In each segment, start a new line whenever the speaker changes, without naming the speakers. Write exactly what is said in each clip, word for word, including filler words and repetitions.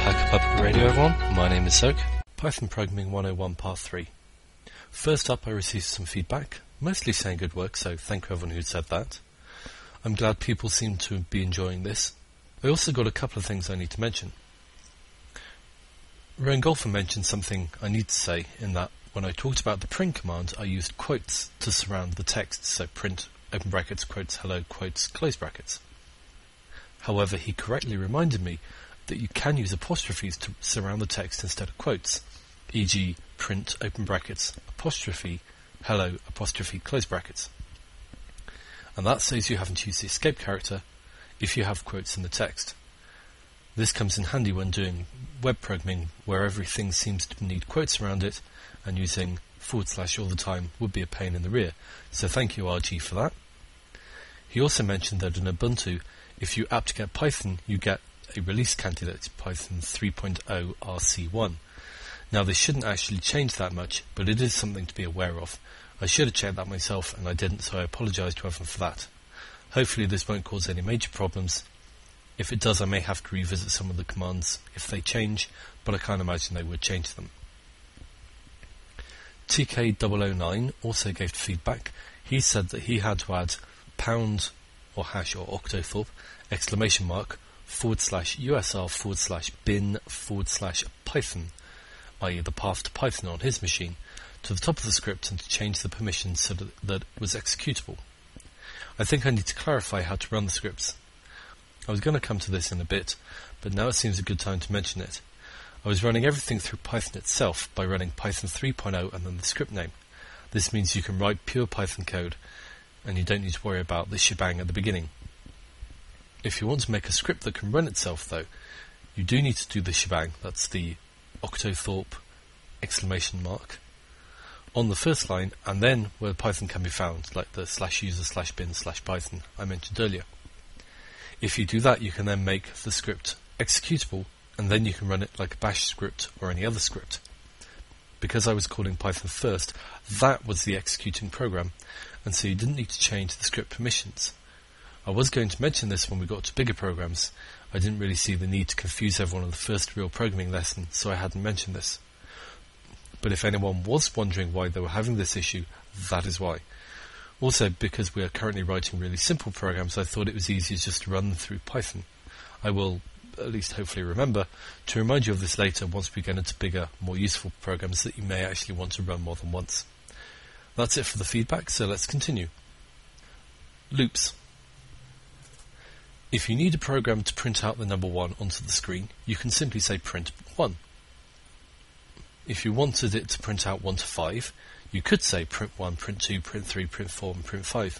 Hacker Puppet Radio, everyone. My name is Soak. Python Programming one oh one Part three. First up, I received some feedback, mostly saying good work, so thank you everyone who said that. I'm glad people seem to be enjoying this. I also got a couple of things I need to mention. Rowan Golfer mentioned something I need to say, in that when I talked about the print command, I used quotes to surround the text, so print, open brackets, quotes, hello, quotes, close brackets. However, he correctly reminded me that you can use apostrophes to surround the text instead of quotes, for example print, open brackets, apostrophe, hello, apostrophe, close brackets. And that saves you having to use the escape character if you have quotes in the text. This comes in handy when doing web programming where everything seems to need quotes around it, and using forward slash all the time would be a pain in the rear. So thank you R G for that. He also mentioned that in Ubuntu, if you apt-get Python, you get a release candidate, Python three point oh R C one. Now this shouldn't actually change that much, but it is something to be aware of. I should have checked that myself and I didn't, so I apologise to everyone for that. Hopefully this won't cause any major problems. If it does, I may have to revisit some of the commands if they change, but I can't imagine they would change them. T K zero zero nine also gave feedback. He said that he had to add pound or hash or octothorpe exclamation mark forward slash usr forward slash bin forward slash python, that is the path to Python on his machine, to the top of the script and to change the permissions so that, that it was executable. I think I need to clarify how to run the scripts. I was going to come to this in a bit, but now it seems a good time to mention it. I was running everything through Python itself by running Python three point oh and then the script name. This means you can write pure Python code and you don't need to worry about this shebang at the beginning. If you want to make a script that can run itself though, you do need to do the shebang, that's the octothorpe exclamation mark, on the first line and then where Python can be found, like the slash user slash bin slash Python I mentioned earlier. If you do that, you can then make the script executable and then you can run it like a bash script or any other script. Because I was calling Python first, that was the executing program, and so you didn't need to change the script permissions. I was going to mention this when we got to bigger programs. I didn't really see the need to confuse everyone on the first real programming lesson, so I hadn't mentioned this. But if anyone was wondering why they were having this issue, that is why. Also, because we are currently writing really simple programs, I thought it was easier just to run them through Python. I will, at least hopefully remember, to remind you of this later once we get into bigger, more useful programs that you may actually want to run more than once. That's it for the feedback, so let's continue. Loops. If you need a program to print out the number one onto the screen, you can simply say print one. If you wanted it to print out one to five, you could say print one, print two, print three, print four, and print five.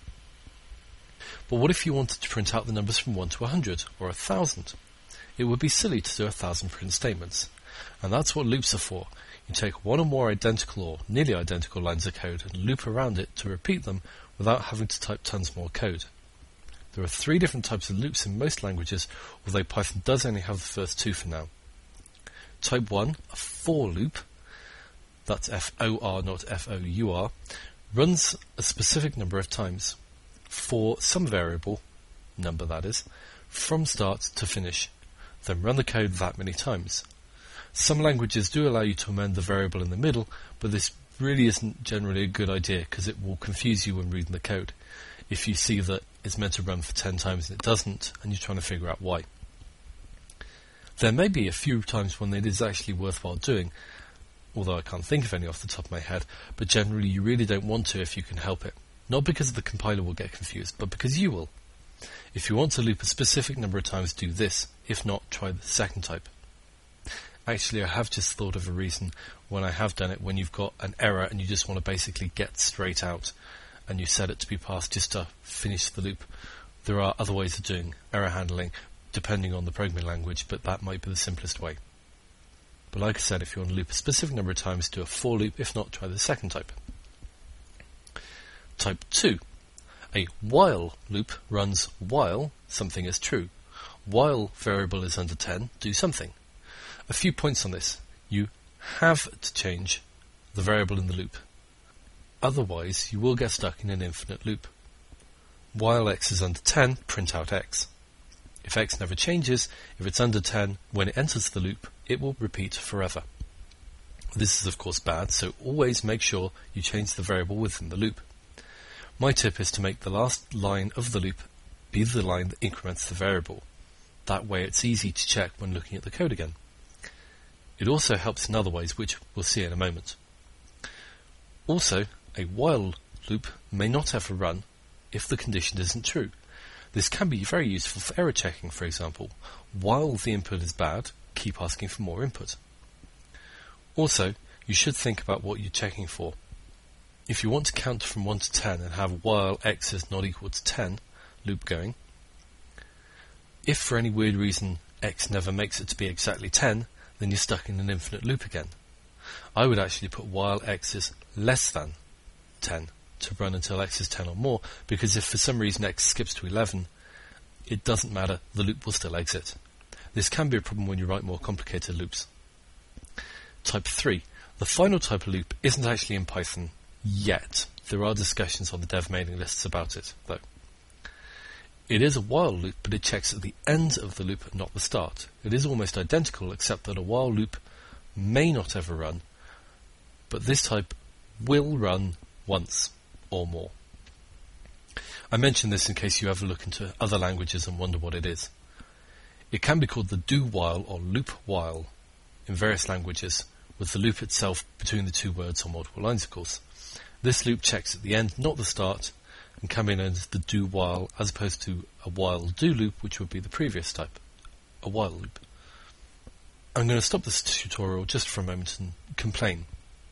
But what if you wanted to print out the numbers from one to one hundred, or one thousand? It would be silly to do one thousand print statements. And that's what loops are for. You take one or more identical or nearly identical lines of code and loop around it to repeat them without having to type tons more code. There are three different types of loops in most languages, although Python does only have the first two for now. Type one, a for loop, that's F O R not F O U R, runs a specific number of times, for some variable, number that is, from start to finish, then run the code that many times. Some languages do allow you to amend the variable in the middle, but this really isn't generally a good idea because it will confuse you when reading the code. If you see that it's meant to run for ten times and it doesn't, and you're trying to figure out why. There may be a few times when it is actually worthwhile doing, although I can't think of any off the top of my head, but generally you really don't want to if you can help it. Not because the compiler will get confused, but because you will. If you want to loop a specific number of times, do this. If not, try the second type. Actually, I have just thought of a reason when I have done it, when you've got an error and you just want to basically get straight out, and you set it to be passed just to finish the loop. There are other ways of doing error handling, depending on the programming language, but that might be the simplest way. But like I said, if you want to loop a specific number of times, do a for loop. If not, try the second type. Type two. A while loop runs while something is true. While variable is under ten, do something. A few points on this. You have to change the variable in the loop. Otherwise, you will get stuck in an infinite loop. While x is under ten, print out x. If x never changes, if it's under ten, when it enters the loop, it will repeat forever. This is of course bad, so always make sure you change the variable within the loop. My tip is to make the last line of the loop be the line that increments the variable. That way it's easy to check when looking at the code again. It also helps in other ways, which we'll see in a moment. Also, a while loop may not ever run if the condition isn't true. This can be very useful for error checking, for example. While the input is bad, keep asking for more input. Also, you should think about what you're checking for. If you want to count from one to ten and have while x is not equal to ten loop going, if for any weird reason x never makes it to be exactly ten, then you're stuck in an infinite loop again. I would actually put while x is less than ten to run until x is ten or more, because if for some reason x skips to eleven, it doesn't matter, the loop will still exit. This can be a problem when you write more complicated loops. Type three. The final type of loop isn't actually in Python yet. There are discussions on the dev mailing lists about it, though. It is a while loop, but it checks at the end of the loop, not the start. It is almost identical, except that a while loop may not ever run, but this type will run once or more. I mention this in case you ever look into other languages and wonder what it is. It can be called the do while or loop while in various languages, with the loop itself between the two words or multiple lines, of course. This loop checks at the end, not the start, and can be known as the do while, as opposed to a while do loop, which would be the previous type, a while loop. I'm going to stop this tutorial just for a moment and complain.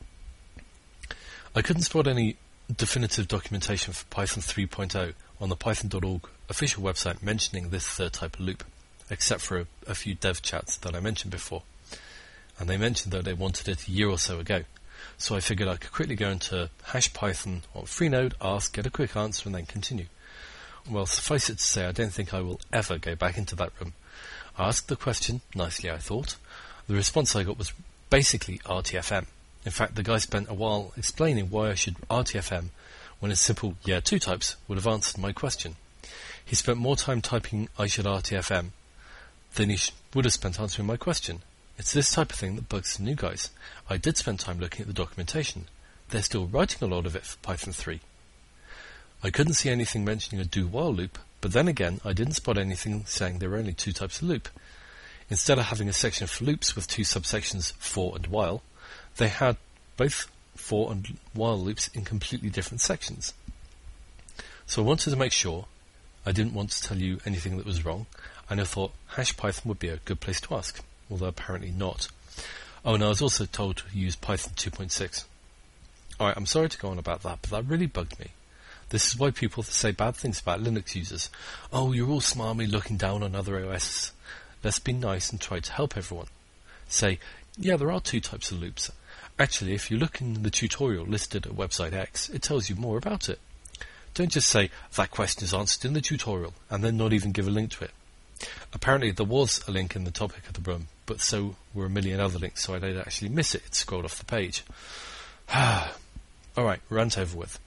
I couldn't spot any definitive documentation for Python three point oh on the python dot org official website mentioning this third type of loop, except for a, a few dev chats that I mentioned before. And they mentioned that they wanted it a year or so ago. So I figured I could quickly go into hash Python on Freenode, ask, get a quick answer, and then continue. Well, suffice it to say, I don't think I will ever go back into that room. I asked the question, nicely I thought. The response I got was basically R T F M. In fact, the guy spent a while explaining why I should R T F M when a simple yeah two types would have answered my question. He spent more time typing I should R T F M than he sh- would have spent answering my question. It's this type of thing that bugs the new guys. I did spend time looking at the documentation. They're still writing a lot of it for Python three. I couldn't see anything mentioning a do-while loop, but then again, I didn't spot anything saying there were only two types of loop. Instead of having a section for loops with two subsections, for and while, they had both for and while loops in completely different sections. So I wanted to make sure I didn't want to tell you anything that was wrong, and I thought hash Python would be a good place to ask, although apparently not. Oh, and I was also told to use Python two point six. Alright, I'm sorry to go on about that, but that really bugged me. This is why people say bad things about Linux users. Oh, you're all smarmy looking down on other O Ss. Let's be nice and try to help everyone. Say, yeah, there are two types of loops. Actually, if you look in the tutorial listed at website X, it tells you more about it. Don't just say, that question is answered in the tutorial, and then not even give a link to it. Apparently there was a link in the topic of the room, but so were a million other links, so I did actually miss it. It scrolled off the page. Alright, rant over with.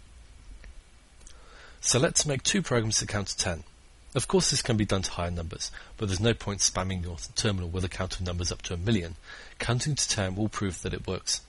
So let's make two programs that count to ten. Of course this can be done to higher numbers, but there's no point spamming your terminal with a count of numbers up to a million. Counting to ten will prove that it works.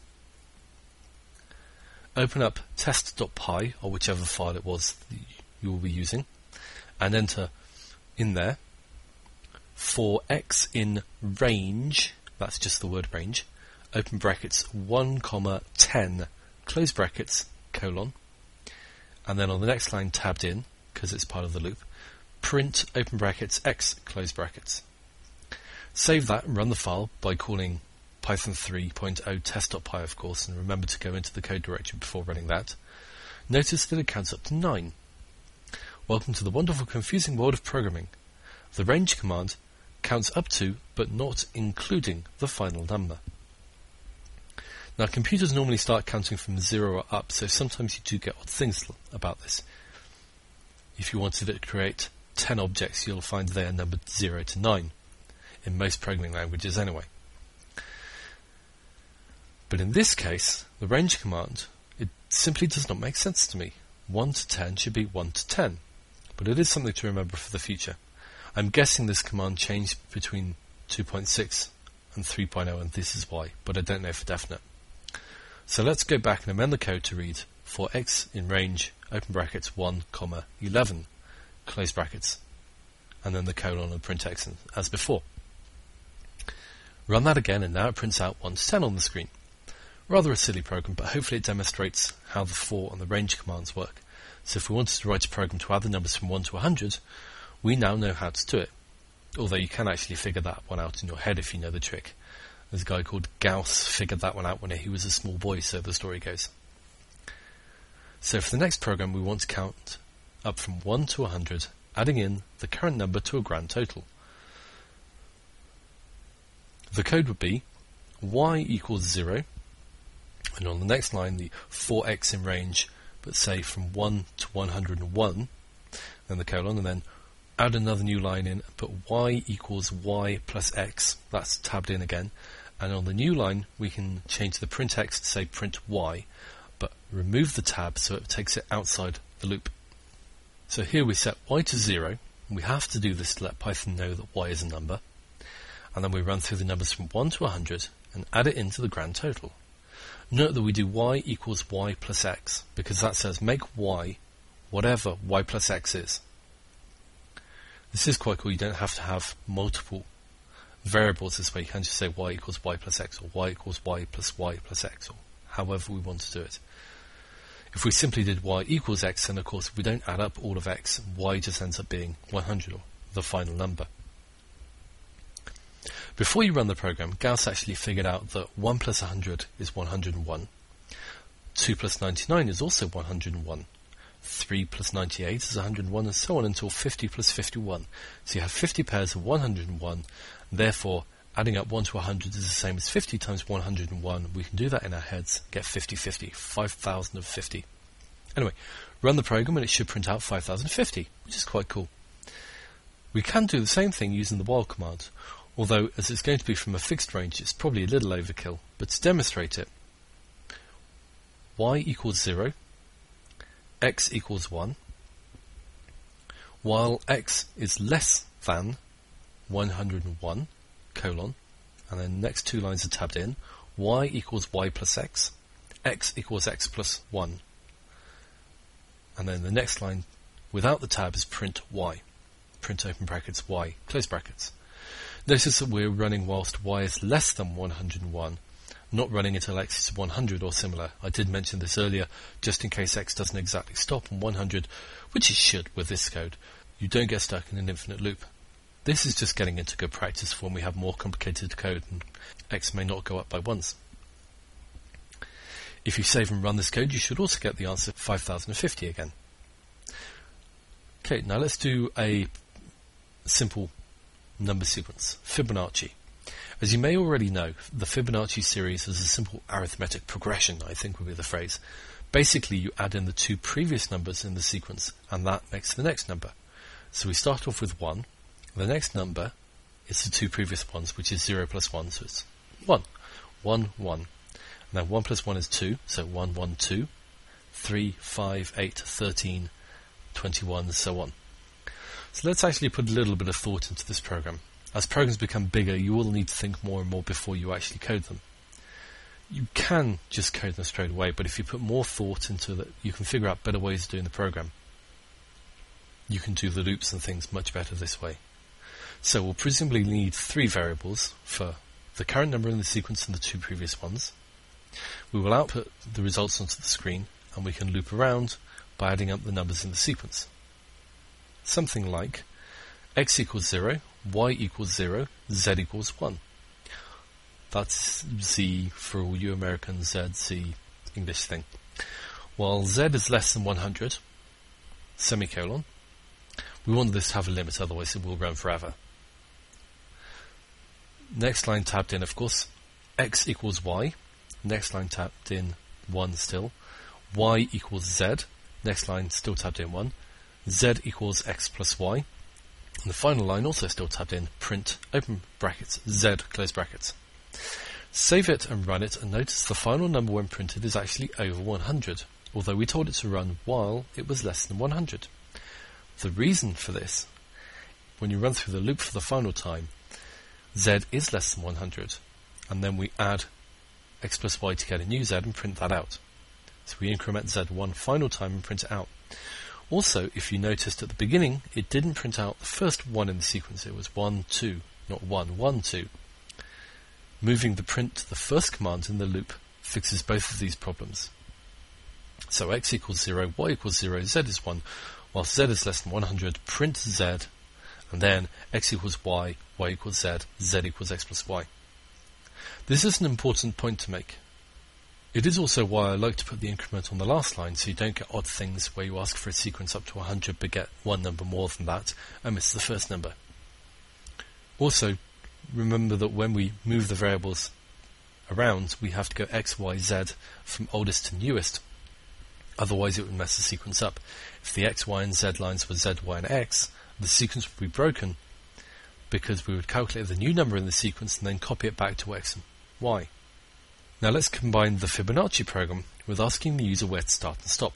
Open up test dot p y, or whichever file it was that you will be using, and enter in there for x in range, that's just the word range, open brackets one comma ten, close brackets, colon, and then on the next line tabbed in, because it's part of the loop, print open brackets x, close brackets. Save that and run the file by calling Python three point oh test dot p y, of course, and remember to go into the code directory before running that. Notice that it counts up to nine. Welcome to the wonderful, confusing world of programming. The range command counts up to, but not including, the final number. Now, computers normally start counting from zero or up, so sometimes you do get odd things about this. If you wanted to create ten objects, you'll find they are numbered zero to nine, in most programming languages anyway. But in this case, the range command, it simply does not make sense to me. one to ten should be one to ten. But it is something to remember for the future. I'm guessing this command changed between two point six and three point oh, and this is why, but I don't know for definite. So let's go back and amend the code to read for x in range, open brackets, one, comma, eleven, close brackets, and then the colon and print x as before. Run that again, and now it prints out one to ten on the screen. Rather a silly program, but hopefully it demonstrates how the for and the range commands work. So if we wanted to write a program to add the numbers from one to one hundred, we now know how to do it. Although you can actually figure that one out in your head if you know the trick. There's a guy called Gauss figured that one out when he was a small boy, so the story goes. So for the next program, we want to count up from one to one hundred, adding in the current number to a grand total. The code would be y equals zero, and on the next line the for x in range, but say from one to one hundred one, then the colon, and then add another new line in, put y equals y plus x, that's tabbed in again, and on the new line we can change the print x to say print y, but remove the tab so it takes it outside the loop. So here we set y to zero, and we have to do this to let Python know that y is a number, and then we run through the numbers from one to one hundred and add it into the grand total. Note that we do y equals y plus x, because that says make y whatever y plus x is. This is quite cool. You don't have to have multiple variables this way. You can just say y equals y plus x, or y equals y plus y plus x, or however we want to do it. If we simply did y equals x, then of course if we don't add up all of x, y just ends up being one hundred, or the final number. Before you run the program, Gauss actually figured out that one plus one hundred is one hundred one, two plus ninety-nine is also one hundred one, three plus ninety-eight is one hundred one, and so on until fifty plus fifty-one. So you have fifty pairs of one hundred one, and therefore adding up one to one hundred is the same as fifty times one hundred one. We can do that in our heads, get fifty fifty, five thousand fifty. Anyway, run the program and it should print out five thousand fifty, which is quite cool. We can do the same thing using the while command, although as it's going to be from a fixed range, it's probably a little overkill. But to demonstrate it, y equals zero, x equals one, while x is less than one hundred one, colon, and then the next two lines are tabbed in, y equals y plus x, x equals x plus one, and then the next line without the tab is print y, print open brackets y, close brackets. Notice that we're running whilst y is less than one hundred one, not running until x is one hundred or similar. I did mention this earlier, just in case x doesn't exactly stop on one hundred, which it should with this code. You don't get stuck in an infinite loop. This is just getting into good practice for when we have more complicated code and x may not go up by ones. If you save and run this code, you should also get the answer five thousand fifty again. Okay, now let's do a simple number sequence, Fibonacci. As you may already know, the Fibonacci series is a simple arithmetic progression, I think would be the phrase. Basically, you add in the two previous numbers in the sequence, and that makes the next number. So we start off with one. The next number is the two previous ones, which is zero plus one, so it's one. one, one. And then one plus one is two, so one, one, two. three, five, eight, thirteen, twenty-one, and so on. So let's actually put a little bit of thought into this program. As programs become bigger, you will need to think more and more before you actually code them. You can just code them straight away, but if you put more thought into it, you can figure out better ways of doing the program. You can do the loops and things much better this way. So we'll presumably need three variables for the current number in the sequence and the two previous ones. We will output the results onto the screen, and we can loop around by adding up the numbers in the sequence. Something like x equals zero, y equals zero, z equals one. That's z for all you Americans, z, z, English thing. While z is less than one hundred, semicolon, we want this to have a limit, otherwise it will run forever. Next line tabbed in, of course, x equals y. Next line tabbed in, one still. Y equals z. Next line still tabbed in, one. Z equals x plus y. And the final line also still tabbed in, print, open brackets, z, close brackets. Save it and run it, and notice the final number when printed is actually over one hundred, although we told it to run while it was less than one hundred. The reason for this when you run through the loop for the final time, z is less than one hundred, and then we add x plus y to get a new z and print that out. So we increment z one final time and print it out. Also, if you noticed at the beginning, it didn't print out the first one in the sequence. It was one, two, not one, one, two. Moving the print to the first command in the loop fixes both of these problems. So x equals zero, y equals zero, z is one, whilst z is less than one hundred, print z, and then x equals y, y equals z, z equals x plus y. This is an important point to make. It is also why I like to put the increment on the last line, so you don't get odd things where you ask for a sequence up to one hundred but get one number more than that and miss the first number. Also, remember that when we move the variables around, we have to go x, y, z from oldest to newest. Otherwise it would mess the sequence up. If the x, y and z lines were z, y and x, the sequence would be broken because we would calculate the new number in the sequence and then copy it back to x and y. Now let's combine the Fibonacci program with asking the user where to start and stop.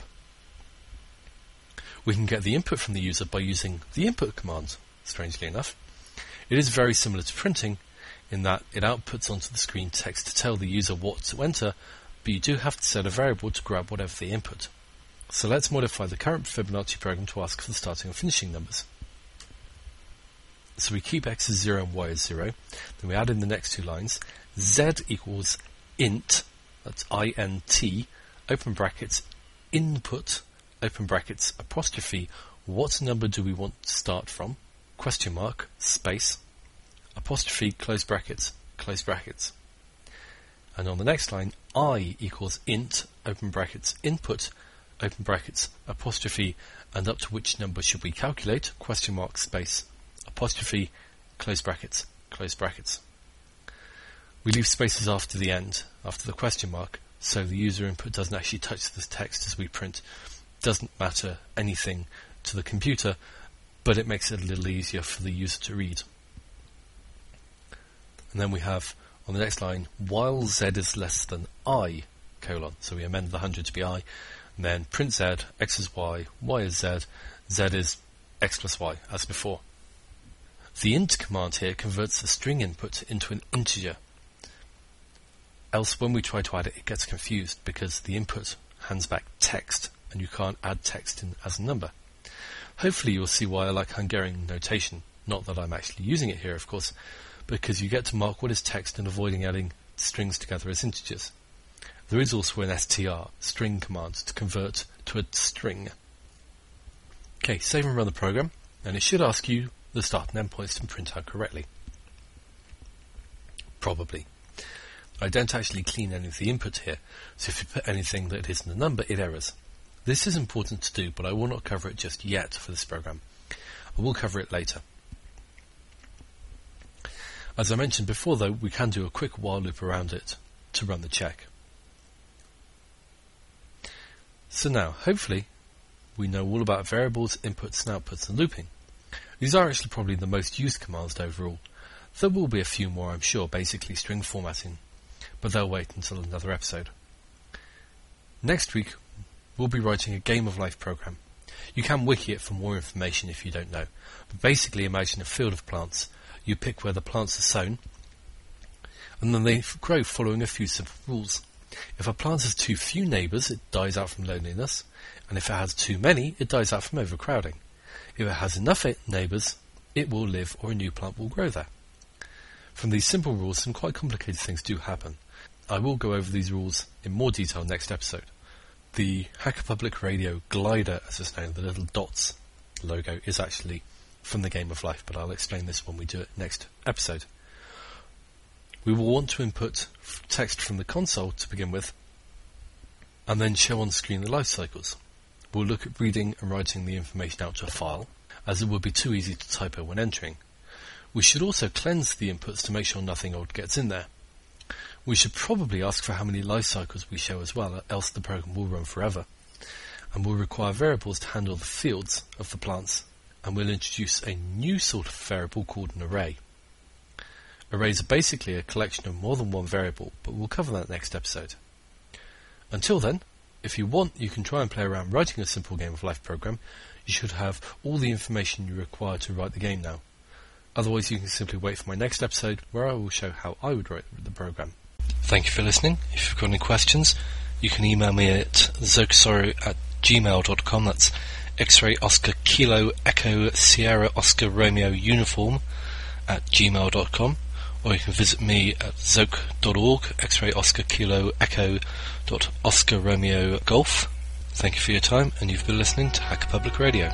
We can get the input from the user by using the input command, strangely enough. It is very similar to printing in that it outputs onto the screen text to tell the user what to enter, but you do have to set a variable to grab whatever they input. So let's modify the current Fibonacci program to ask for the starting and finishing numbers. So we keep x as zero and y as zero, then we add in the next two lines, z equals int, that's I N T, open brackets, input, open brackets, apostrophe, what number do we want to start from, question mark, space, apostrophe, close brackets, close brackets. And on the next line, I equals int, open brackets, input, open brackets, apostrophe, and up to which number should we calculate, question mark, space, apostrophe, close brackets, close brackets. We leave spaces after the end, after the question mark, so the user input doesn't actually touch this text as we print. Doesn't matter anything to the computer, but it makes it a little easier for the user to read. And then we have, on the next line, while z is less than I, colon. So we amend the one hundred to be I, and then print z, x is y, y is z, z is x plus y, as before. The int command here converts the string input into an integer. Else, when we try to add it, it gets confused because the input hands back text, and you can't add text in as a number. Hopefully you'll see why I like Hungarian notation, not that I'm actually using it here, of course, because you get to mark what is text and avoiding adding strings together as integers. There is also an str, string command, to convert to a string. Okay, save and run the program, and it should ask you the start and end points to print out correctly. Probably. I don't actually clean any of the input here, so if you put anything that isn't a number, it errors. This is important to do, but I will not cover it just yet for this program. I will cover it later. As I mentioned before though, we can do a quick while loop around it to run the check. So now, hopefully, we know all about variables, inputs and outputs and looping. These are actually probably the most used commands overall. There will be a few more, I'm sure, basically string formatting, but they'll wait until another episode. Next week, we'll be writing a Game of Life program. You can wiki it for more information if you don't know, but basically imagine a field of plants. You pick where the plants are sown, and then they f- grow following a few simple rules. If a plant has too few neighbours, it dies out from loneliness, and if it has too many, it dies out from overcrowding. If it has enough neighbours, it will live or a new plant will grow there. From these simple rules, some quite complicated things do happen. I will go over these rules in more detail next episode. The Hacker Public Radio glider, as it's known, the little dots logo, is actually from the Game of Life, but I'll explain this when we do it next episode. We will want to input text from the console to begin with, and then show on screen the life cycles. We'll look at reading and writing the information out to a file, as it would be too easy to typo when entering. We should also cleanse the inputs to make sure nothing old gets in there. We should probably ask for how many life cycles we show as well, else the program will run forever. And we'll require variables to handle the fields of the plants, and we'll introduce a new sort of variable called an array. Arrays are basically a collection of more than one variable, but we'll cover that next episode. Until then, if you want, you can try and play around writing a simple Game of Life program. You should have all the information you require to write the game now. Otherwise, you can simply wait for my next episode where I will show how I would write the program. Thank you for listening. If you've got any questions, you can email me at zokasoro at gmail dot com. That's X-ray Oscar Kilo Echo Sierra Oscar Romeo Uniform at gmail dot com. Or you can visit me at zoke dot org, X-ray Oscar Kilo Echo dot Oscar Romeo Golf. Thank you for your time, and you've been listening to Hacker Public Radio.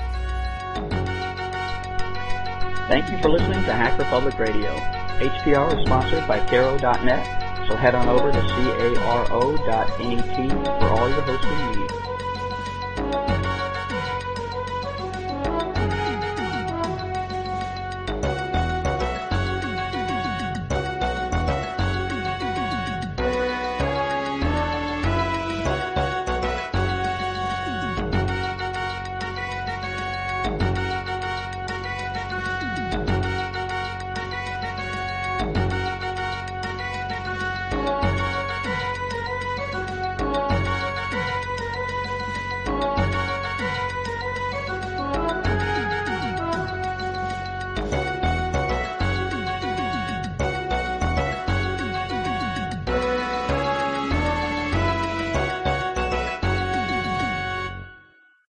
Thank you for listening to Hacker Public Radio. H P R is sponsored by Caro dot net, so head on over to caro dot net for all your hosting needs.